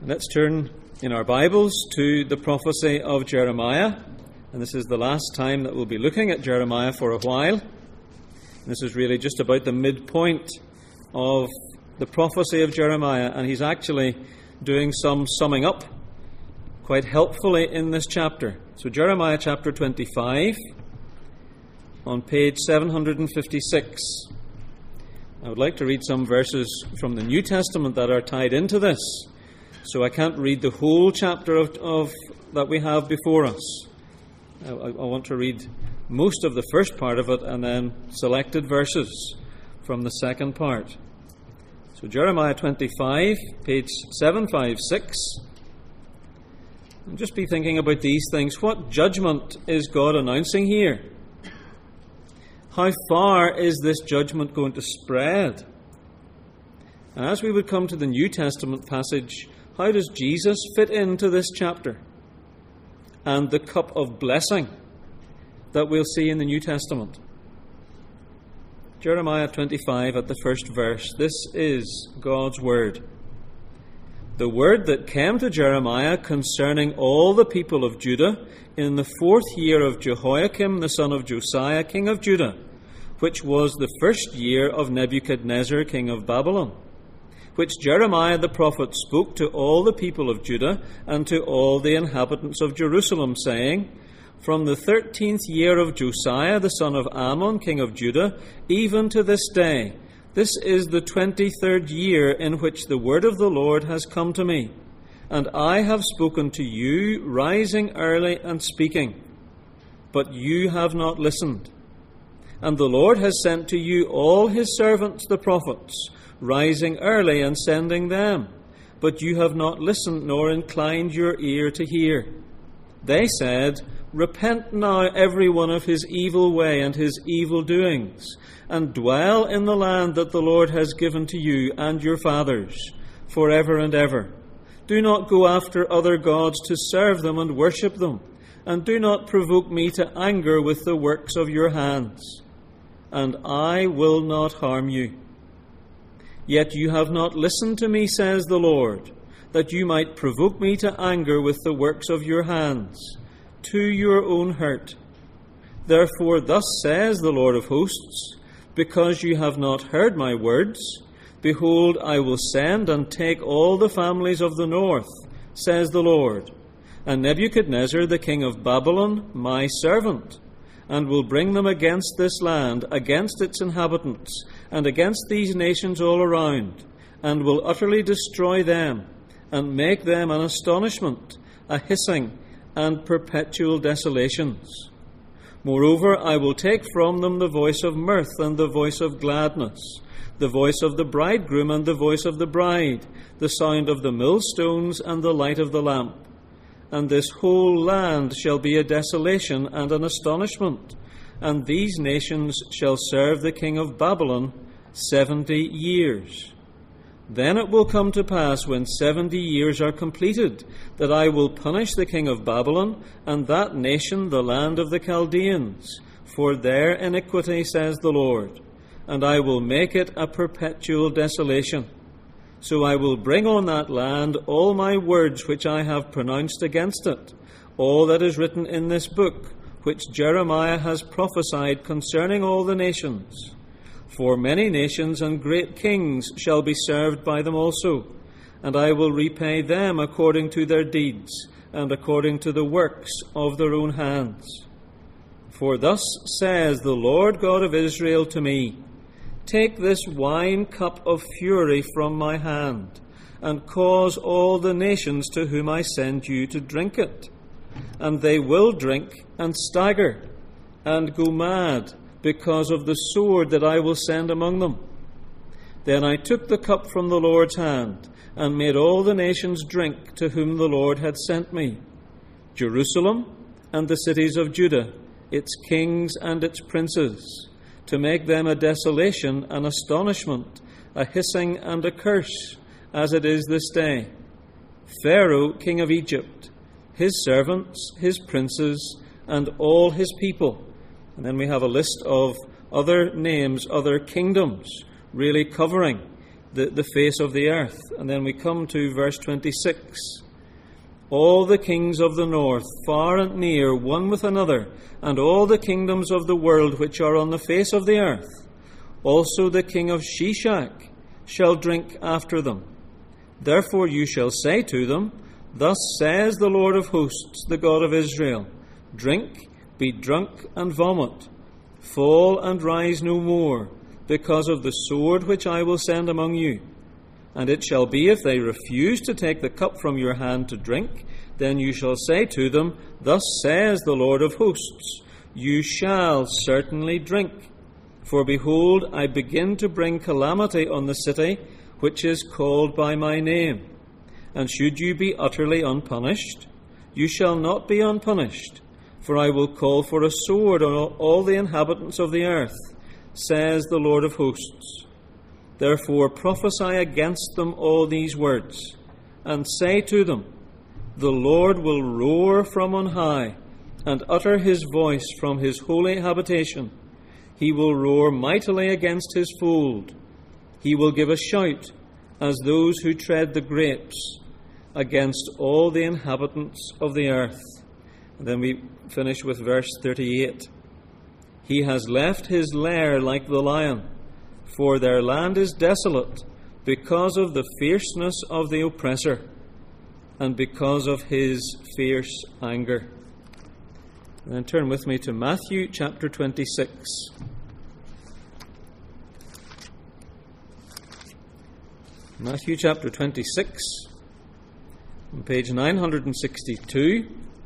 Let's turn in our Bibles to the prophecy of Jeremiah. And this is the last time that we'll be looking at Jeremiah for a while. And this is really just about the midpoint of the prophecy of Jeremiah. And he's actually doing some summing up quite helpfully in this chapter. So Jeremiah chapter 25 on page 756. I would like to read some verses from the New Testament that are tied into this. So I can't read the whole chapter of that we have before us. I want to read most of the first part of it and then selected verses from the second part. So Jeremiah 25, page 756. And just be thinking about these things. What judgment is God announcing here? How far is this judgment going to spread? And as we would come to the New Testament passage, how does Jesus fit into this chapter and the cup of blessing that we'll see in the New Testament? Jeremiah 25 at the first verse. This is God's word. The word that came to Jeremiah concerning all the people of Judah in the 4th year of Jehoiakim the son of Josiah king of Judah, which was the 1st year of Nebuchadnezzar king of Babylon, which Jeremiah the prophet spoke to all the people of Judah and to all the inhabitants of Jerusalem, saying, From the 13th year of Josiah the son of Ammon, king of Judah, even to this day, this is the 23rd year in which the word of the Lord has come to me. And I have spoken to you, rising early and speaking, but you have not listened. And the Lord has sent to you all his servants the prophets, rising early and sending them, but you have not listened nor inclined your ear to hear. They said, Repent now every one of his evil way and his evil doings, and dwell in the land that the Lord has given to you and your fathers, forever and ever. Do not go after other gods to serve them and worship them, and do not provoke me to anger with the works of your hands, and I will not harm you. Yet you have not listened to me, says the Lord, that you might provoke me to anger with the works of your hands, to your own hurt. Therefore thus says the Lord of hosts, because you have not heard my words, behold, I will send and take all the families of the north, says the Lord, and Nebuchadnezzar the king of Babylon, my servant, and will bring them against this land, against its inhabitants, and against these nations all around, and will utterly destroy them, and make them an astonishment, a hissing, and perpetual desolations. Moreover, I will take from them the voice of mirth and the voice of gladness, the voice of the bridegroom and the voice of the bride, the sound of the millstones and the light of the lamp. And this whole land shall be a desolation and an astonishment, and these nations shall serve the king of Babylon 70 years. Then it will come to pass, when 70 years are completed, that I will punish the king of Babylon and that nation, the land of the Chaldeans, for their iniquity, says the Lord, and I will make it a perpetual desolation. So I will bring on that land all my words which I have pronounced against it, all that is written in this book, which Jeremiah has prophesied concerning all the nations. For many nations and great kings shall be served by them also, and I will repay them according to their deeds, and according to the works of their own hands. For thus says the Lord God of Israel to me, Take this wine cup of fury from my hand, and cause all the nations to whom I send you to drink it. And they will drink and stagger, and go mad, because of the sword that I will send among them. Then I took the cup from the Lord's hand, and made all the nations drink to whom the Lord had sent me, Jerusalem and the cities of Judah, its kings and its princes, to make them a desolation, an astonishment, a hissing and a curse, as it is this day. Pharaoh, king of Egypt, his servants, his princes, and all his people. And then we have a list of other names, other kingdoms, really covering the face of the earth. And then we come to verse 26. All the kings of the north, far and near, one with another, and all the kingdoms of the world which are on the face of the earth, also the king of Shishak shall drink after them. Therefore you shall say to them, Thus says the Lord of hosts, the God of Israel, Drink, be drunk, and vomit. Fall and rise no more, because of the sword which I will send among you. And it shall be, if they refuse to take the cup from your hand to drink, then you shall say to them, Thus says the Lord of hosts, You shall certainly drink. For behold, I begin to bring calamity on the city which is called by my name. And should you be utterly unpunished, you shall not be unpunished, for I will call for a sword on all the inhabitants of the earth, says the Lord of hosts. Therefore prophesy against them all these words, and say to them, The Lord will roar from on high, and utter his voice from his holy habitation. He will roar mightily against his fold. He will give a shout, as those who tread the grapes, against all the inhabitants of the earth. And then we finish with verse 38. He has left his lair like the lion, for their land is desolate, because of the fierceness of the oppressor, and because of his fierce anger. And then turn with me to Matthew chapter 26. Matthew chapter 26, on page 962.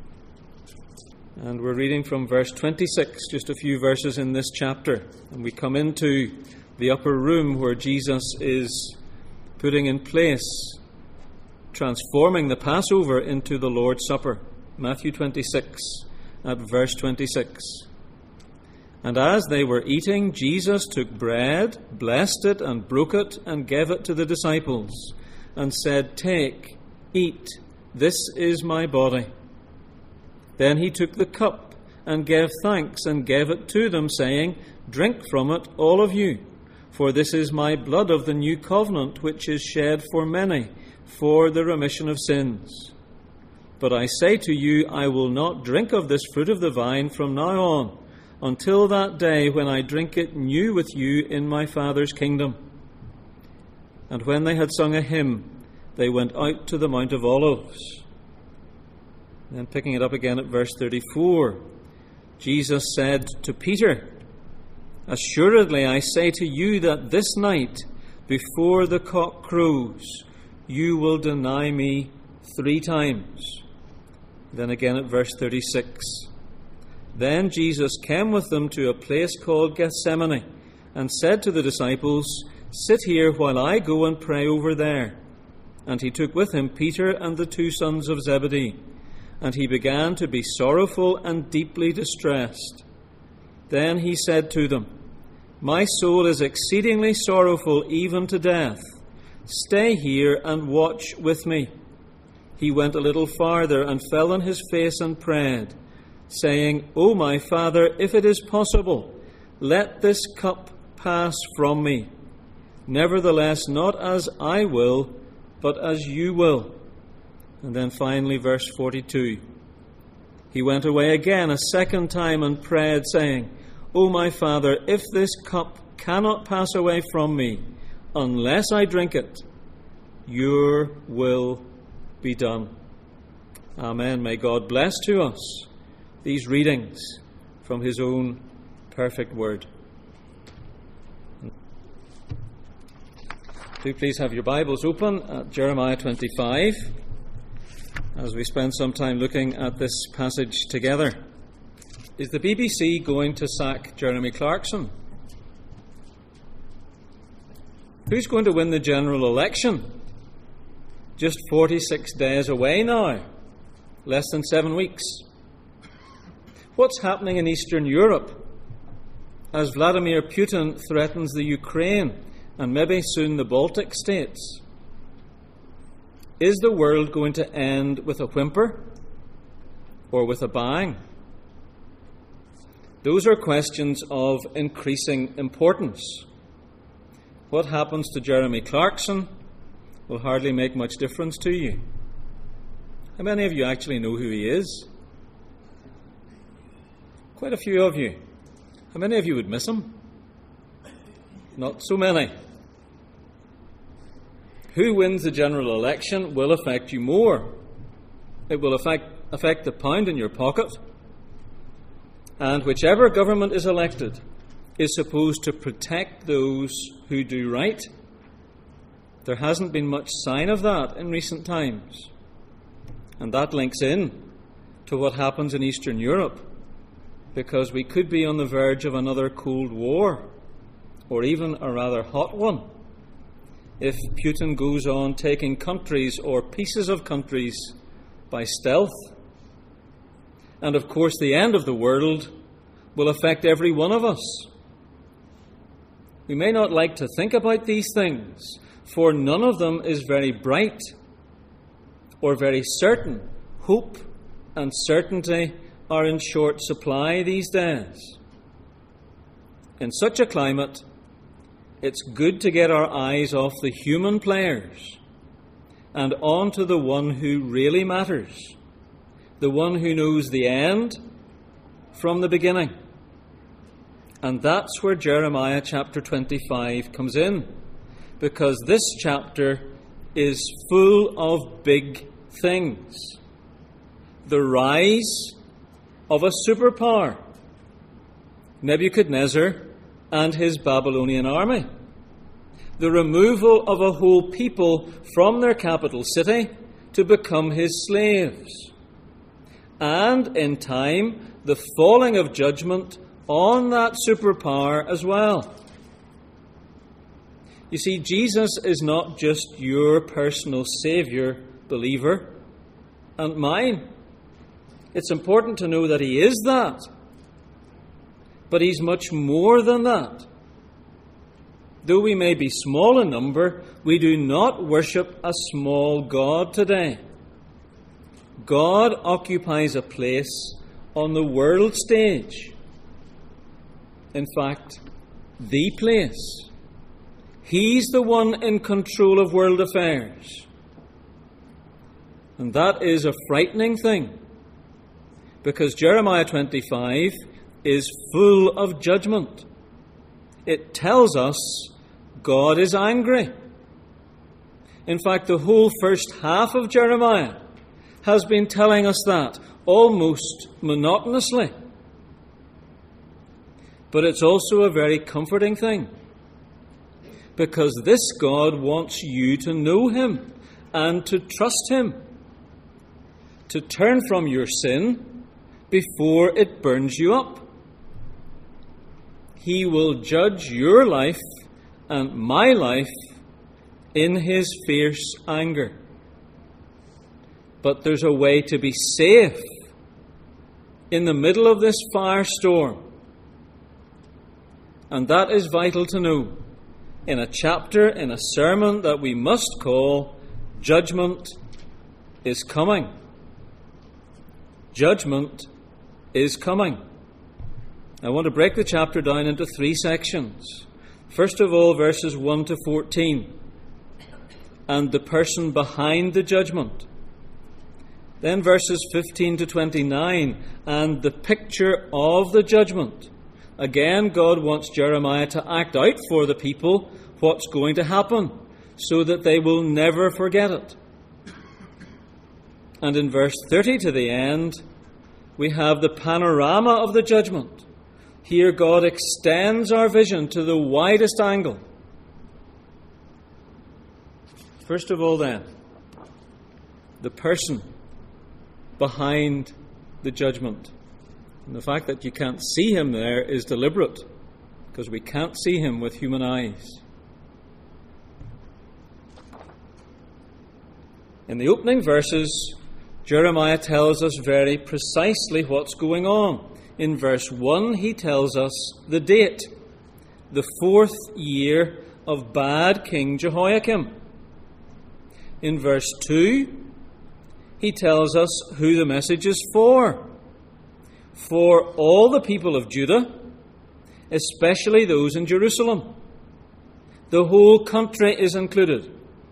And we're reading from verse 26, just a few verses in this chapter. And we come into the upper room where Jesus is putting in place, transforming the Passover into the Lord's Supper. Matthew 26, at verse 26. And as they were eating, Jesus took bread, blessed it, and broke it, and gave it to the disciples, and said, Take, eat, this is my body. Then he took the cup, and gave thanks, and gave it to them, saying, Drink from it, all of you, for this is my blood of the new covenant, which is shed for many, for the remission of sins. But I say to you, I will not drink of this fruit of the vine from now on, until that day when I drink it new with you in my Father's kingdom. And when they had sung a hymn, they went out to the Mount of Olives. Then picking it up again at verse 34, Jesus said to Peter, Assuredly I say to you that this night, before the cock crows, you will deny me 3 times. Then again at verse 36, Then Jesus came with them to a place called Gethsemane, and said to the disciples, Sit here while I go and pray over there. And he took with him Peter and the 2 sons of Zebedee, and he began to be sorrowful and deeply distressed. Then he said to them, My soul is exceedingly sorrowful, even to death. Stay here and watch with me. He went a little farther and fell on his face and prayed, saying, O my Father, if it is possible, let this cup pass from me. Nevertheless, not as I will, but as you will. And then finally, verse 42. He went away again a second time and prayed, saying, O my Father, if this cup cannot pass away from me, unless I drink it, your will be done. Amen. May God bless to us these readings from his own perfect word. Do please have your Bibles open at Jeremiah 25 as we spend some time looking at this passage together. Is the BBC going to sack Jeremy Clarkson? Who's going to win the general election? Just 46 days away now, less than 7 weeks. What's happening in Eastern Europe as Vladimir Putin threatens the Ukraine and maybe soon the Baltic states? Is the world going to end with a whimper or with a bang? Those are questions of increasing importance. what happens to Jeremy Clarkson will hardly make much difference to you. How many of you actually know who he is? Quite a few of you. How many of you would miss him? Not so many. Who wins the general election will affect you more. It will affect the pound in your pocket. And whichever government is elected is supposed to protect those who do right. There hasn't been much sign of that in recent times. And that links in to what happens in Eastern Europe, because we could be on the verge of another Cold War, or even a rather hot one, if Putin goes on taking countries or pieces of countries by stealth. And of course, the end of the world will affect every one of us. We may not like to think about these things, for none of them is very bright or very certain. Hope and certainty are in short supply these days. In such a climate, it's good to get our eyes off the human players and on to the one who really matters, the one who knows the end from the beginning. And that's where Jeremiah chapter 25 comes in, because this chapter is full of big things. The rise of a superpower, Nebuchadnezzar and his Babylonian army. The removal of a whole people from their capital city to become his slaves. And in time, the falling of judgment on that superpower as well. You see, Jesus is not just your personal Saviour, believer, and mine. It's important to know that he is that. But he's much more than that. Though we may be small in number, we do not worship a small God today. God occupies a place on the world stage. In fact, the place. He's the one in control of world affairs. And that is a frightening thing, because Jeremiah 25 is full of judgment. It tells us God is angry. In fact, the whole first half of Jeremiah has been telling us that, almost monotonously. But it's also a very comforting thing, because this God wants you to know him and to trust him, to turn from your sin before it burns you up. He will judge your life and my life in his fierce anger. But there's a way to be safe in the middle of this firestorm. And that is vital to know in a chapter, in a sermon that we must call Judgment is Coming. Judgment is coming. I want to break the chapter down into three sections. First of all, verses 1 to 14, and the person behind the judgment. Then verses 15 to 29, and the picture of the judgment. Again, God wants Jeremiah to act out for the people what's going to happen, so that they will never forget it. And in verse 30 to the end, we have the panorama of the judgment. Here God extends our vision to the widest angle. First of all then, the person behind the judgment. And the fact that you can't see him there is deliberate, because we can't see him with human eyes. In the opening verses, Jeremiah tells us very precisely what's going on. In verse 1, he tells us the date, the 4th year of bad King Jehoiakim. In verse 2, he tells us who the message is for. For all the people of Judah, especially those in Jerusalem. The whole country is included.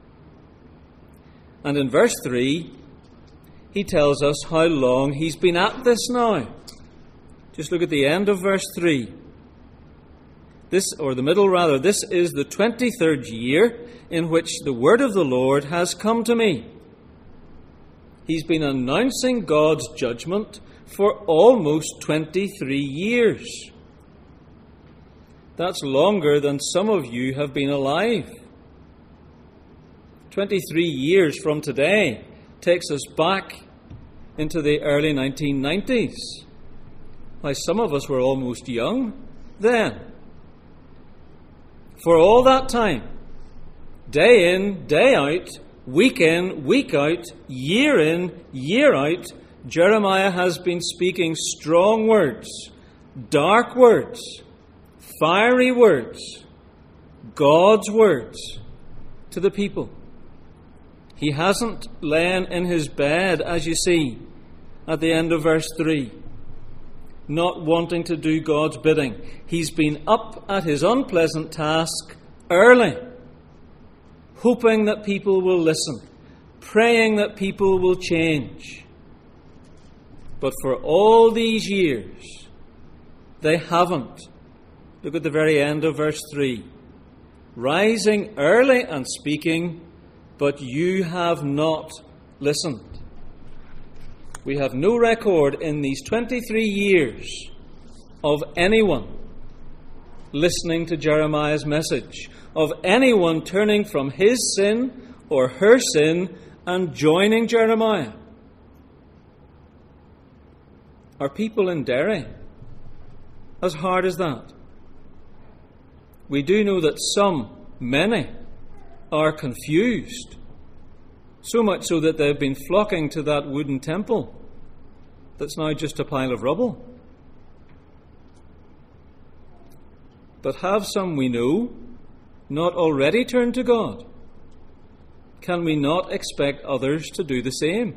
And in verse 3, he tells us how long he's been at this now. Just look at the end of verse 3. This is the 23rd year in which the word of the Lord has come to me. He's been announcing God's judgment for almost 23 years. That's longer than some of you have been alive. 23 years from today takes us back into the early 1990s. Why, some of us were almost young then. For all that time, day in, day out, week in, week out, year in, year out, Jeremiah has been speaking strong words, dark words, fiery words, God's words to the people. He hasn't lain in his bed, as you see at the end of verse 3, not wanting to do God's bidding. He's been up at his unpleasant task early, hoping that people will listen, praying that people will change. But for all these years, they haven't. Look at the very end of verse 3. Rising early and speaking, but you have not listened. We have no record in these 23 years of anyone listening to Jeremiah's message, of anyone turning from his sin or her sin and joining Jeremiah. Are people in Derry as hard as that? We do know that many, are confused, so much so that they've been flocking to that wooden temple that's now just a pile of rubble. But have some, we know, not already turned to God? Can we not expect others to do the same?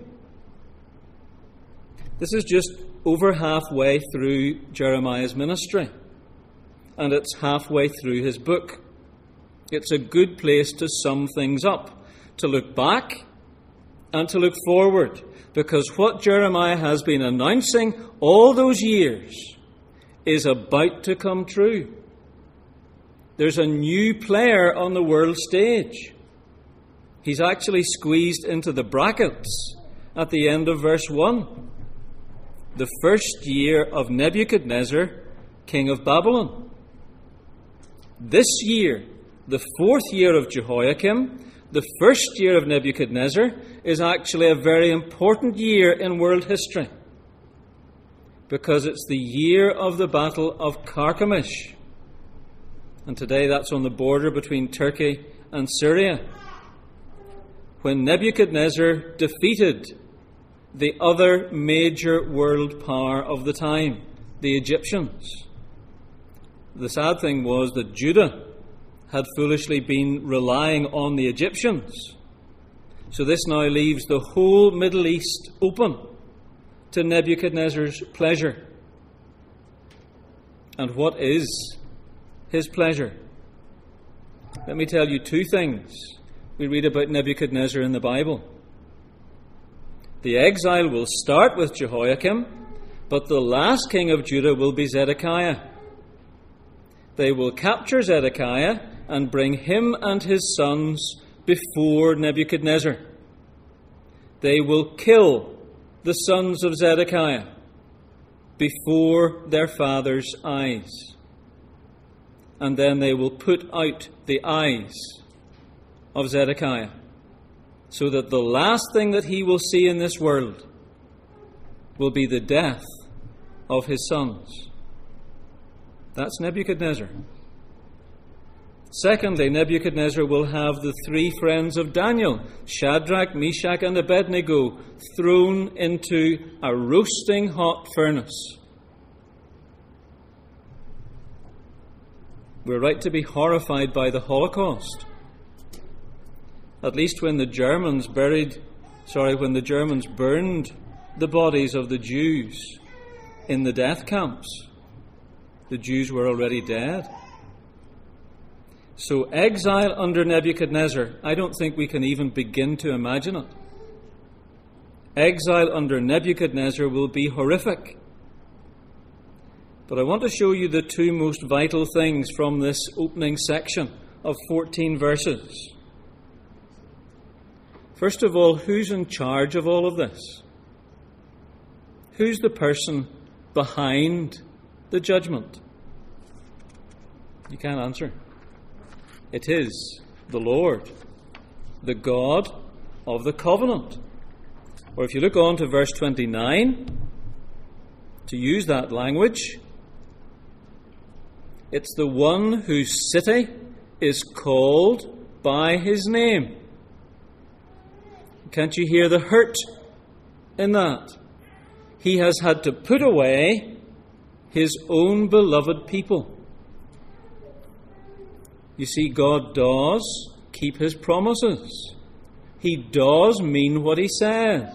This is just over halfway through Jeremiah's ministry, and it's halfway through his book. It's a good place to sum things up, to look back and to look forward, because what Jeremiah has been announcing all those years is about to come true. There's a new player on the world stage. He's actually squeezed into the brackets at the end of verse 1. The first year of Nebuchadnezzar, king of Babylon. This year, the fourth year of Jehoiakim, the first year of Nebuchadnezzar, is actually a very important year in world history, because it's the year of the Battle of Carchemish. And today that's on the border between Turkey and Syria, when Nebuchadnezzar defeated the other major world power of the time, the Egyptians. The sad thing was that Judah had foolishly been relying on the Egyptians. So this now leaves the whole Middle East open to Nebuchadnezzar's pleasure. And what is his pleasure? Let me tell you two things we read about Nebuchadnezzar in the Bible. The exile will start with Jehoiakim, but the last king of Judah will be Zedekiah. They will capture Zedekiah and bring him and his sons before Nebuchadnezzar. They will kill the sons of Zedekiah before their father's eyes. And then they will put out the eyes of Zedekiah, so that the last thing that he will see in this world will be the death of his sons. That's Nebuchadnezzar. Secondly, Nebuchadnezzar will have the three friends of Daniel, Shadrach, Meshach, and Abednego, thrown into a roasting hot furnace. We're right to be horrified by the Holocaust. At least when the Germans burned the bodies of the Jews in the death camps, the Jews were already dead. So exile under Nebuchadnezzar, I don't think we can even begin to imagine it. Exile under Nebuchadnezzar will be horrific. But I want to show you the two most vital things from this opening section of 14 verses. First of all, who's in charge of all of this? Who's the person behind the judgment? You can't answer. It is the Lord, the God of the covenant. Or if you look on to verse 29, to use that language, it's the one whose city is called by his name. Can't you hear the hurt in that? He has had to put away his own beloved people. You see, God does keep his promises. He does mean what he says.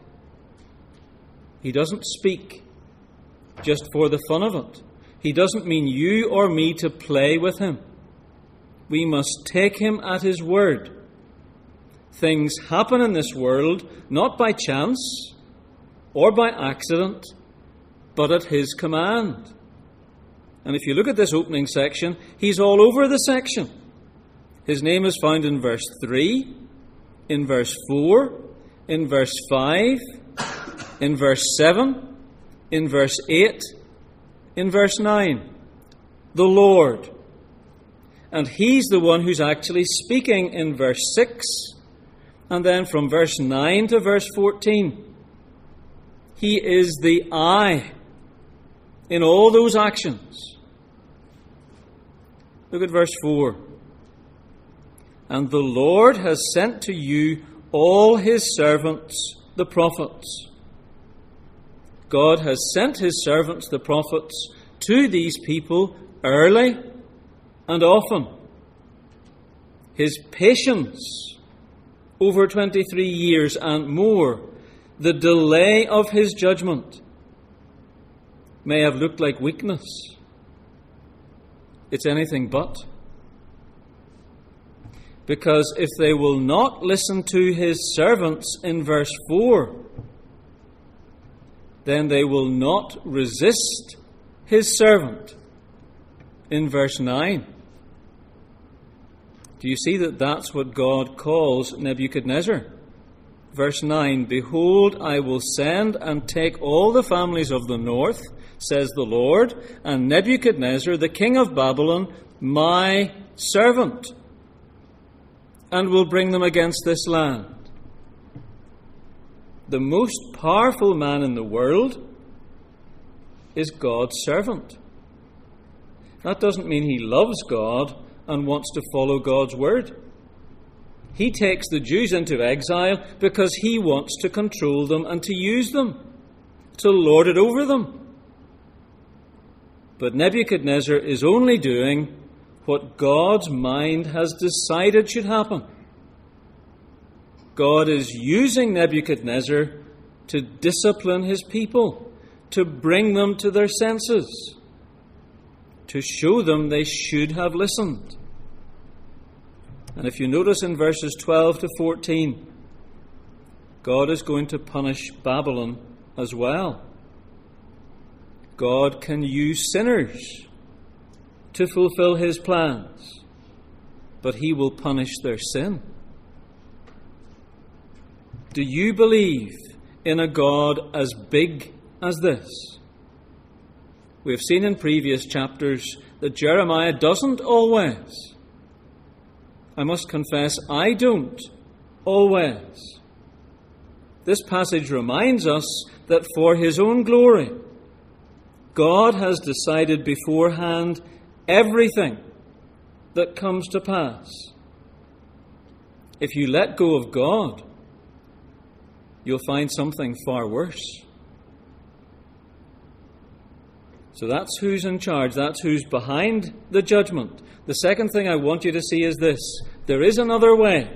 He doesn't speak just for the fun of it. He doesn't mean you or me to play with him. We must take him at his word. Things happen in this world not by chance or by accident, but at his command. And if you look at this opening section, he's all over the section. His name is found in verse 3, in verse 4, in verse 5, in verse 7, in verse 8, in verse 9. The Lord. And he's the one who's actually speaking in verse 6, and then from verse 9 to verse 14. He is the I in all those actions. Look at verse 4. And the Lord has sent to you all his servants, the prophets. God has sent his servants, the prophets, to these people early and often. His patience over 23 years and more, the delay of his judgment, may have looked like weakness. It's anything but. Because if they will not listen to his servants in verse 4, then they will not resist his servant in verse 9. Do you see that that's what God calls Nebuchadnezzar? Verse 9, Behold, I will send and take all the families of the north, says the Lord, and Nebuchadnezzar, the king of Babylon, my servant, and will bring them against this land. The most powerful man in the world is God's servant. That doesn't mean he loves God and wants to follow God's word. He takes the Jews into exile because he wants to control them and to use them, to lord it over them. But Nebuchadnezzar is only doing what God's mind has decided should happen. God is using Nebuchadnezzar to discipline his people, to bring them to their senses, to show them they should have listened. And if you notice in verses 12 to 14, God is going to punish Babylon as well. God can use sinners to fulfill his plans, but he will punish their sin. Do you believe in a God as big as this? We have seen in previous chapters that Jeremiah doesn't always. I must confess, I don't always. This passage reminds us that for his own glory, God has decided beforehand everything that comes to pass. If you let go of God, you'll find something far worse. So that's who's in charge. That's who's behind the judgment. The second thing I want you to see is this. There is another way.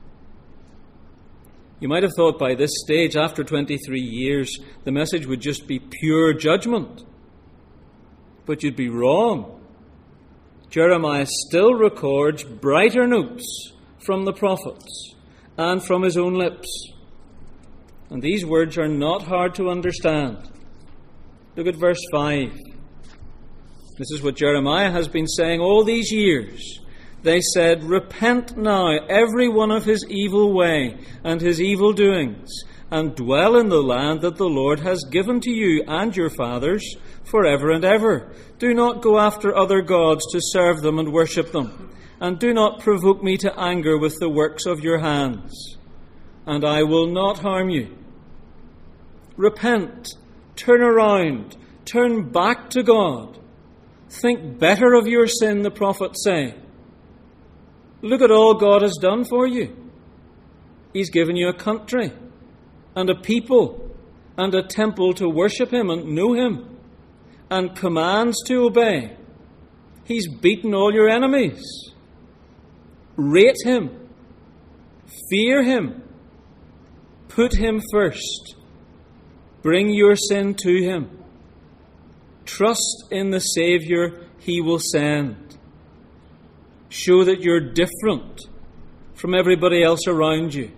You might have thought by this stage, after 23 years, the message would just be pure judgment. But you'd be wrong. Jeremiah still records brighter notes from the prophets and from his own lips. And these words are not hard to understand. Look at verse 5. This is what Jeremiah has been saying all these years. They said, "Repent now, every one of his evil way and his evil doings, and dwell in the land that the Lord has given to you and your fathers forever and ever. Do not go after other gods to serve them and worship them, and do not provoke me to anger with the works of your hands, and I will not harm you." Repent, turn around, turn back to God. Think better of your sin, the prophets say. Look at all God has done for you. He's given you a country and a people and a temple to worship him and know him, and commands to obey. He's beaten all your enemies. Rate him. Fear him. Put him first. Bring your sin to him. Trust in the Saviour he will send. Show that you're different from everybody else around you.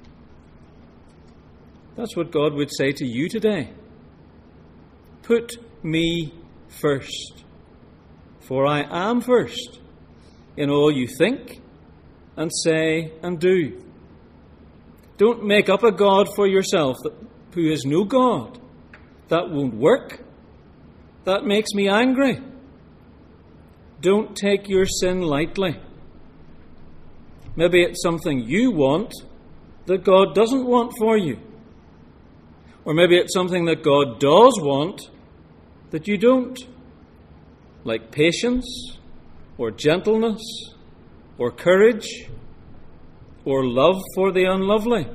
That's what God would say to you today. Put me first, for I am first in all you think and say and do. Don't make up a God for yourself who is no God. That won't work. That makes me angry. Don't take your sin lightly. Maybe it's something you want that God doesn't want for you. Or maybe it's something that God does want that you don't. Like patience, or gentleness, or courage, or love for the unlovely.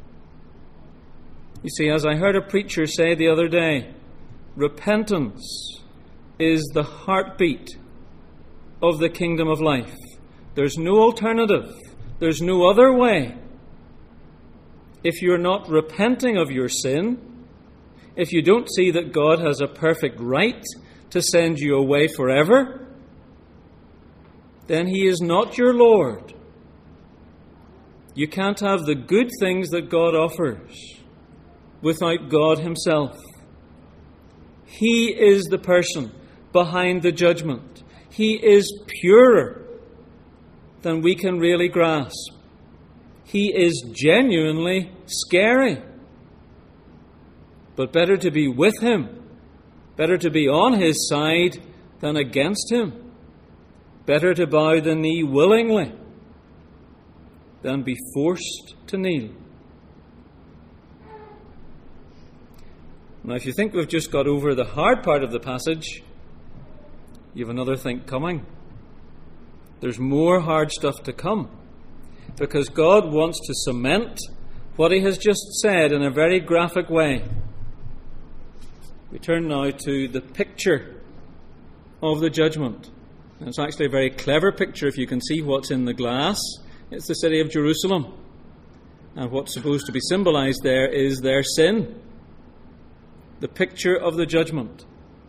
You see, as I heard a preacher say the other day, repentance is the heartbeat of the kingdom of life. There's no alternative. There's no other way. If you're not repenting of your sin, if you don't see that God has a perfect right to send you away forever, then he is not your Lord. You can't have the good things that God offers without God himself. He is the person behind the judgment. He is purer than we can really grasp. He is genuinely scary. But better to be with him, better to be on his side than against him. Better to bow the knee willingly than be forced to kneel. Now, if you think we've just got over the hard part of the passage, you have another think coming. There's more hard stuff to come, because God wants to cement what he has just said in a very graphic way. We turn now to the picture of the judgment. And it's actually a very clever picture if you can see what's in the glass. It's the city of Jerusalem. And what's supposed to be symbolized there is their sin. The picture of the judgment.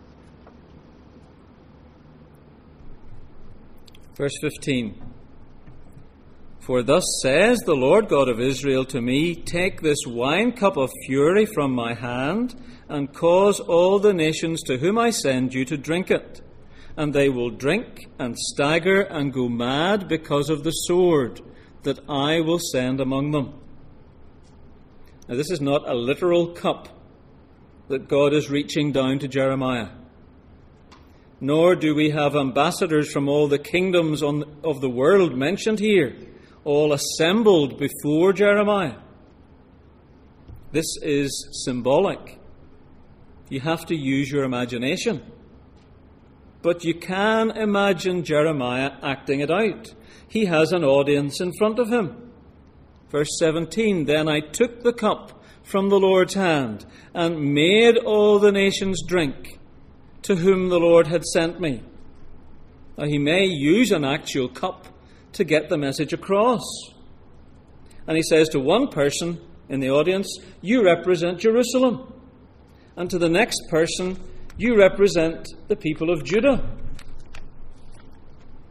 Verse 15. For thus says the Lord God of Israel to me, take this wine cup of fury from my hand, and cause all the nations to whom I send you to drink it. And they will drink and stagger and go mad because of the sword that I will send among them. Now, this is not a literal cup that God is reaching down to Jeremiah. Nor do we have ambassadors from all the kingdoms of the world mentioned here, all assembled before Jeremiah. This is symbolic. You have to use your imagination. But you can imagine Jeremiah acting it out. He has an audience in front of him. Verse 17, then I took the cup from the Lord's hand and made all the nations drink to whom the Lord had sent me. Now, he may use an actual cup to get the message across. And he says to one person in the audience, you represent Jerusalem. And to the next person, you represent the people of Judah.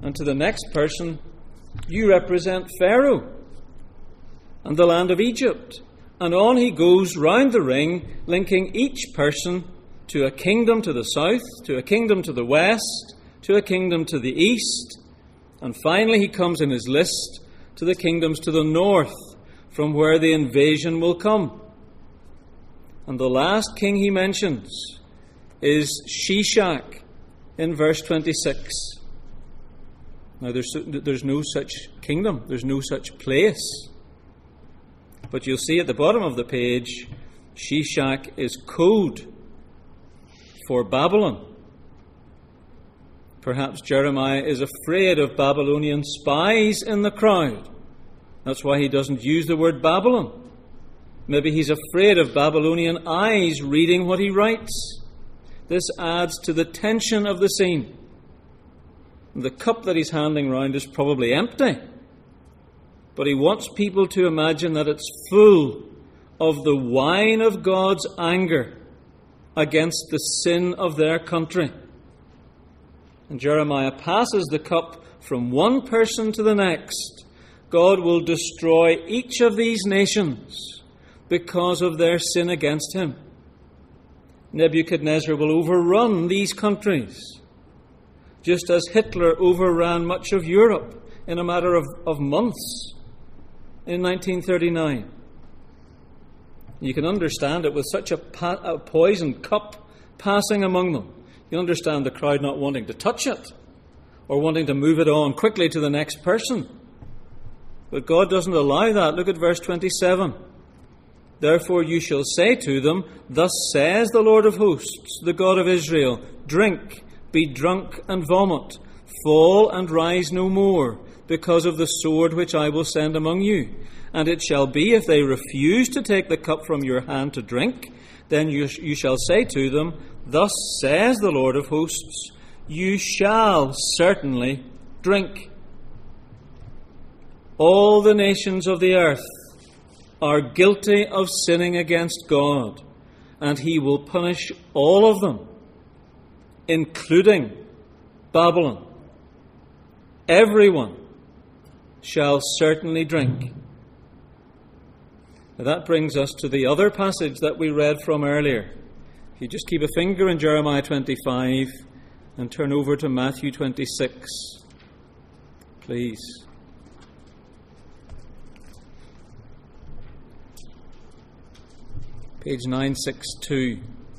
And to the next person, you represent Pharaoh and the land of Egypt. And on he goes round the ring, linking each person to a kingdom to the south, to a kingdom to the west, to a kingdom to the east. And finally he comes in his list to the kingdoms to the north, from where the invasion will come. And the last king he mentions is Shishak in verse 26. Now there's no such kingdom, there's no such place. But you'll see at the bottom of the page, Shishak is code for Babylon. Perhaps Jeremiah is afraid of Babylonian spies in the crowd. That's why he doesn't use the word Babylon. Maybe he's afraid of Babylonian eyes reading what he writes. This adds to the tension of the scene. The cup that he's handing round is probably empty, but he wants people to imagine that it's full of the wine of God's anger against the sin of their country. And Jeremiah passes the cup from one person to the next. God will destroy each of these nations because of their sin against him. Nebuchadnezzar will overrun these countries, just as Hitler overran much of Europe in a matter of months in 1939. You can understand it with such a poisoned cup passing among them. You understand the crowd not wanting to touch it or wanting to move it on quickly to the next person. But God doesn't allow that. Look at verse 27. Therefore you shall say to them, Thus says the Lord of hosts, the God of Israel, Drink, be drunk and vomit, fall and rise no more, because of the sword which I will send among you. And it shall be, if they refuse to take the cup from your hand to drink, then you shall say to them, Thus says the Lord of hosts, You shall certainly drink. All the nations of the earth are guilty of sinning against God, and he will punish all of them, including Babylon. Everyone shall certainly drink. Now that brings us to the other passage that we read from earlier. If you just keep a finger in Jeremiah 25 and turn over to Matthew 26, please. Page 962.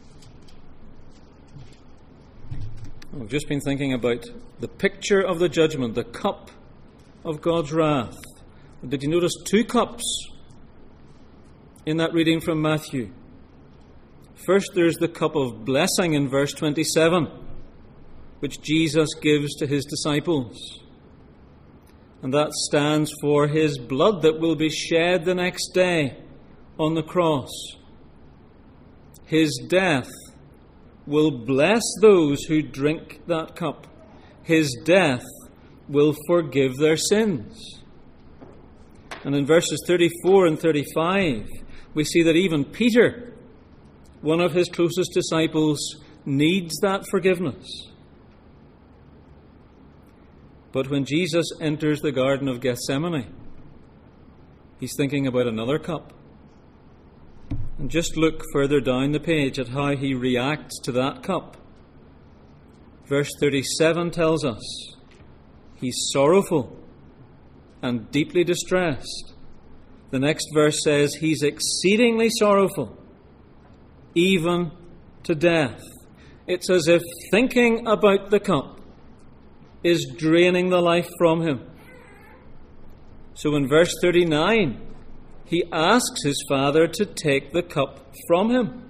I've just been thinking about the picture of the judgment, the cup of God's wrath. Did you notice two cups in that reading from Matthew? First, there's the cup of blessing in verse 27, which Jesus gives to his disciples. And that stands for his blood that will be shed the next day on the cross. His death will bless those who drink that cup. His death will forgive their sins. And in verses 34 and 35, we see that even Peter, one of his closest disciples, needs that forgiveness. But when Jesus enters the Garden of Gethsemane, he's thinking about another cup. And just look further down the page at how he reacts to that cup. Verse 37 tells us he's sorrowful and deeply distressed. The next verse says he's exceedingly sorrowful, even to death. It's as if thinking about the cup is draining the life from him. So in verse 39, he asks his Father to take the cup from him.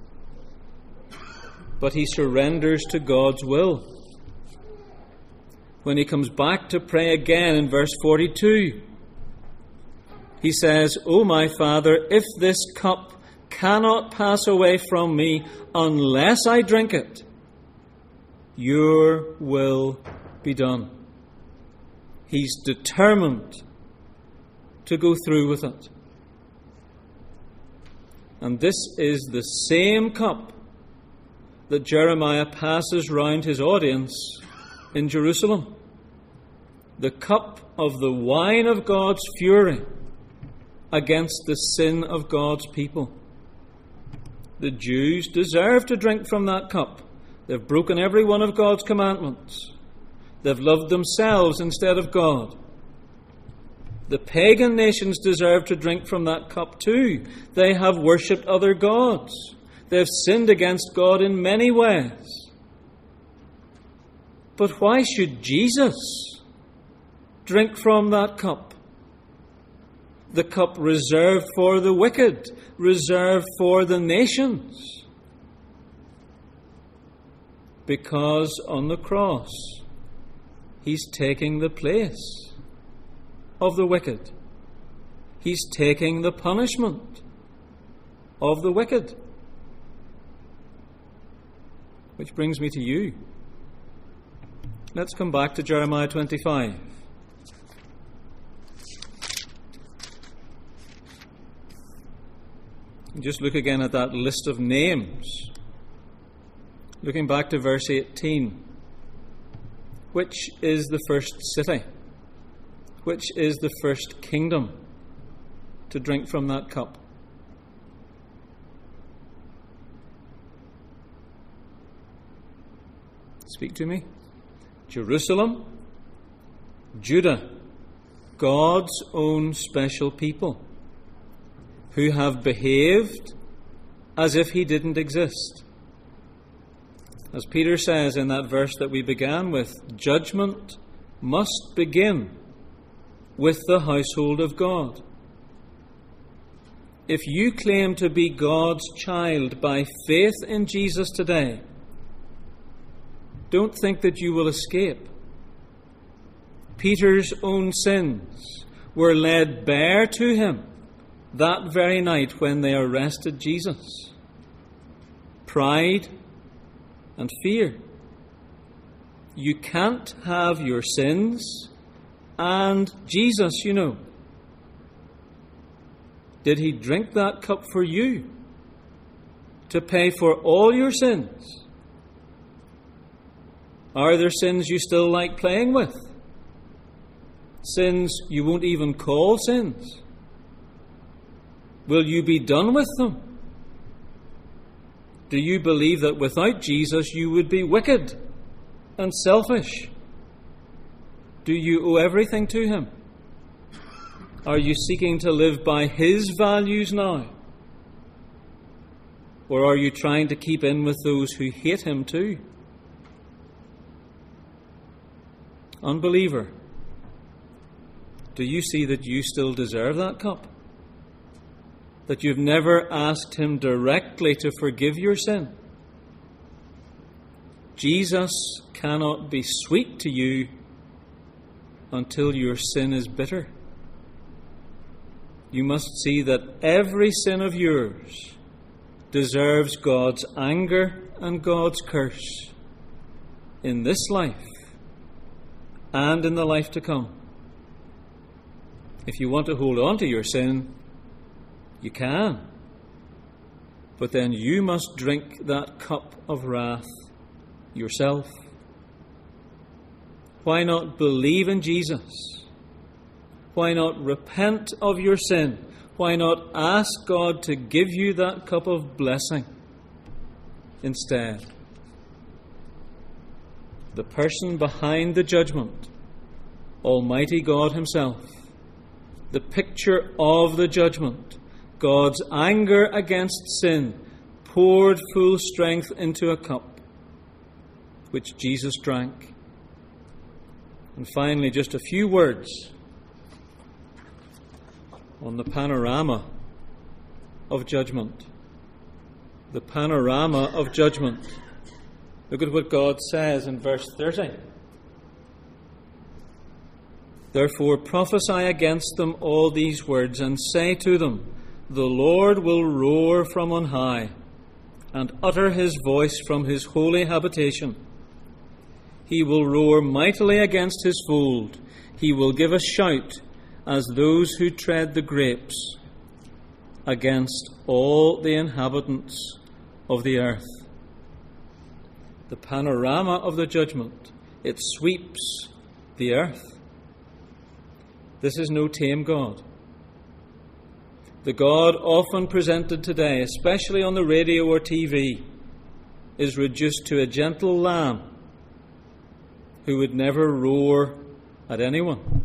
But he surrenders to God's will. When he comes back to pray again in verse 42, he says, O my Father, if this cup cannot pass away from me unless I drink it, your will be done. He's determined to go through with it. And this is the same cup that Jeremiah passes round his audience in Jerusalem. the cup of the wine of God's fury against the sin of God's people. The Jews deserve to drink from that cup. They've broken every one of God's commandments. They've loved themselves instead of God. The pagan nations deserve to drink from that cup too. They have worshipped other gods. They've sinned against God in many ways. But why should Jesus drink from that cup? The cup reserved for the wicked, reserved for the nations. Because on the cross, He's taking the place of the wicked. He's taking the punishment of the wicked. Which brings me to you. Let's come back to Jeremiah 25. Just look again at that list of names. Looking back to verse 18. Which is the first city? Which is the first kingdom to drink from that cup? Speak to me. Jerusalem, Judah, God's own special people, who have behaved as if He didn't exist. As Peter says in that verse that we began with, judgment must begin with the household of God. If you claim to be God's child by faith in Jesus today, don't think that you will escape. Peter's own sins were laid bare to him that very night when they arrested Jesus. Pride and fear. You can't have your sins and Jesus, you know. Did He drink that cup for you to pay for all your sins? Are there sins you still like playing with? Sins you won't even call sins? Will you be done with them? Do you believe that without Jesus you would be wicked and selfish? Do you owe everything to Him? Are you seeking to live by His values now? Or are you trying to keep in with those who hate Him too? Unbeliever, do you see that you still deserve that cup? That you've never asked Him directly to forgive your sin? Jesus cannot be sweet to you until your sin is bitter. You must see that every sin of yours deserves God's anger and God's curse in this life and in the life to come. If you want to hold on to your sin, you can. But then you must drink that cup of wrath yourself. Why not believe in Jesus? Why not repent of your sin? Why not ask God to give you that cup of blessing instead? The person behind the judgment, Almighty God Himself, the picture of the judgment, God's anger against sin, poured full strength into a cup, which Jesus drank. And finally, just a few words on the panorama of judgment. The panorama of judgment. Look at what God says in verse 30. Therefore prophesy against them all these words, and say to them, the Lord will roar from on high, and utter His voice from His holy habitation. He will roar mightily against His fold. He will give a shout as those who tread the grapes against all the inhabitants of the earth. The panorama of the judgment, it sweeps the earth. This is no tame God. The God often presented today, especially on the radio or TV, is reduced to a gentle lamb who would never roar at anyone.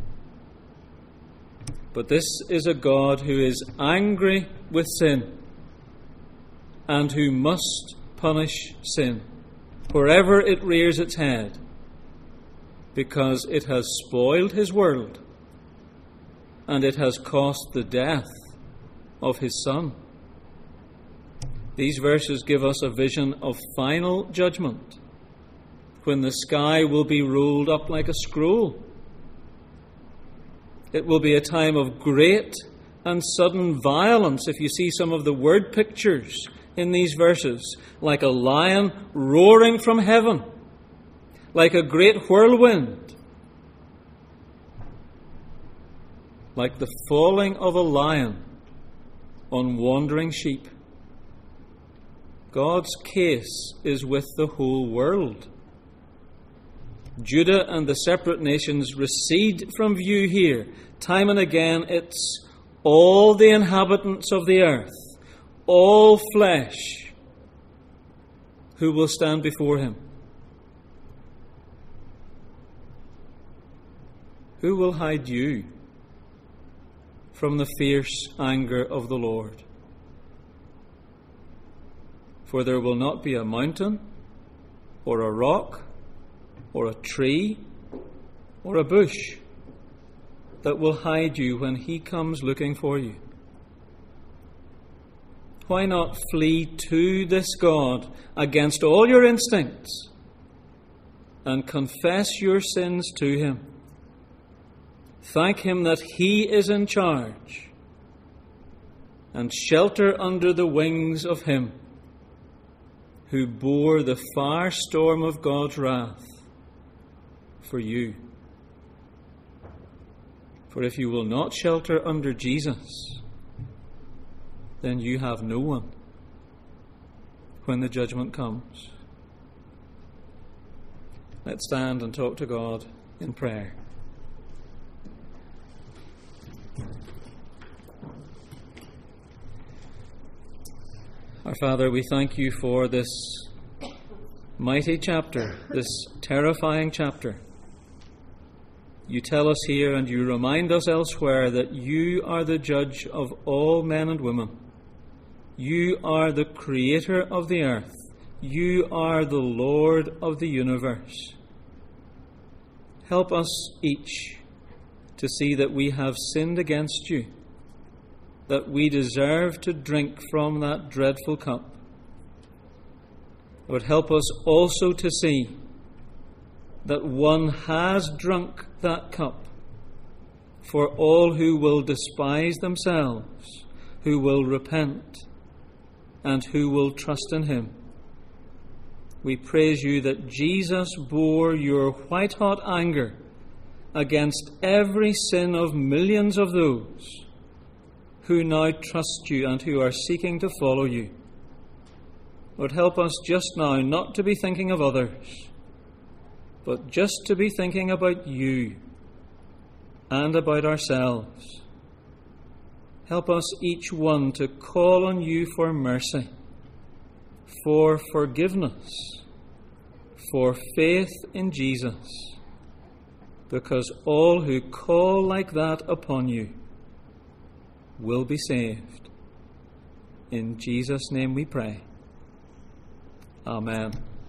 But this is a God who is angry with sin and who must punish sin wherever it rears its head, because it has spoiled his world and it has cost the death of his Son. These verses give us a vision of final judgment, when the sky will be rolled up like a scroll. It will be a time of great and sudden violence. If you see some of the word pictures in these verses, like a lion roaring from heaven, like a great whirlwind, like the falling of a lion on wandering sheep. God's case is with the whole world. Judah and the separate nations recede from view here. Time and again, it's all the inhabitants of the earth, all flesh, who will stand before him. Who will hide you from the fierce anger of the Lord? For there will not be a mountain, or a rock, or a tree, or a bush that will hide you when he comes looking for you. Why not flee to this God against all your instincts and confess your sins to him? Thank him that he is in charge, and shelter under the wings of him who bore the fire storm of God's wrath for you. For if you will not shelter under Jesus, then you have no one when the judgment comes. Let's stand and talk to God in prayer. Our Father, we thank you for this mighty chapter, this terrifying chapter. You tell us here, and you remind us elsewhere, that you are the judge of all men and women. You are the creator of the earth. You are the Lord of the universe. Help us each to see that we have sinned against you, that we deserve to drink from that dreadful cup. Lord, help us also to see that one has drunk that cup for all who will despise themselves, who will repent, and who will trust in him. We praise you that Jesus bore your white-hot anger against every sin of millions of those who now trust you and who are seeking to follow you. Lord, help us just now not to be thinking of others, but just to be thinking about you and about ourselves. Help us each one to call on you for mercy, for forgiveness, for faith in Jesus, because all who call like that upon you will be saved. In Jesus' name we pray. Amen.